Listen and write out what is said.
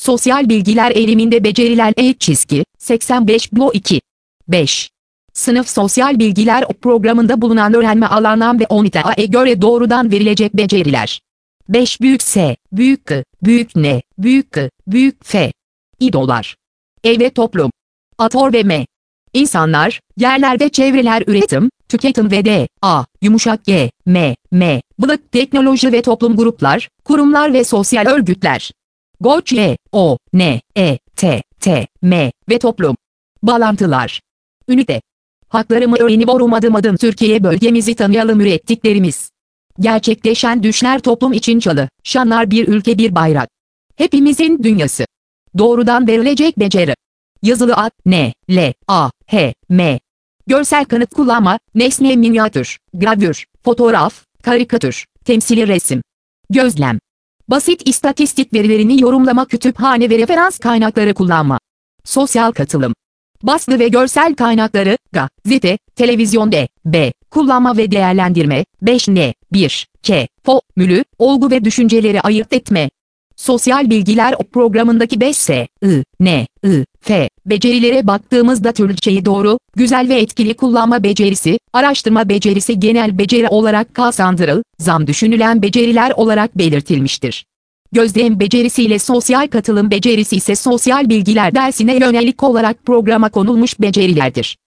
Sosyal bilgiler eğiliminde beceriler çizgi 85 Bu 2. 5. Sınıf sosyal bilgiler programında bulunan öğrenme alanından ve ONİTA'ya göre doğrudan verilecek beceriler. 5 büyük S, büyük K, büyük N, büyük K, büyük F. İdolar. Ev ve toplum. Ator ve M. İnsanlar, yerler ve çevreler üretim, tüketim ve D, A, yumuşak G, M, bılık teknoloji ve toplum gruplar, kurumlar ve sosyal örgütler. Goç Y, O, N, E, T, M ve toplum. Bağlantılar. Ünite. Haklarımı öğrenip adım adım Türkiye bölgemizi tanıyalım ürettiklerimiz. Gerçekleşen düşler toplum için çalı, şanlar bir ülke bir bayrak. Hepimizin dünyası. Doğrudan verilecek beceri. Yazılı ad, N, L, A, H, M. Görsel kanıt kullanma, nesne minyatür, gravür, fotoğraf, karikatür, temsili resim. Gözlem. Basit istatistik verilerini yorumlama kütüphane ve referans kaynakları kullanma. Sosyal katılım. Basılı ve görsel kaynakları, gazete, televizyon B, kullanma ve değerlendirme, 5N, 1, K, formülü, olgu ve düşünceleri ayırt etme. Sosyal bilgiler programındaki 5S, N, F, becerilere baktığımızda Türkçeyi doğru, güzel ve etkili kullanma becerisi, araştırma becerisi genel beceri olarak zam düşünülen beceriler olarak belirtilmiştir. Gözlem becerisi ile sosyal katılım becerisi ise sosyal bilgiler dersine yönelik olarak programa konulmuş becerilerdir.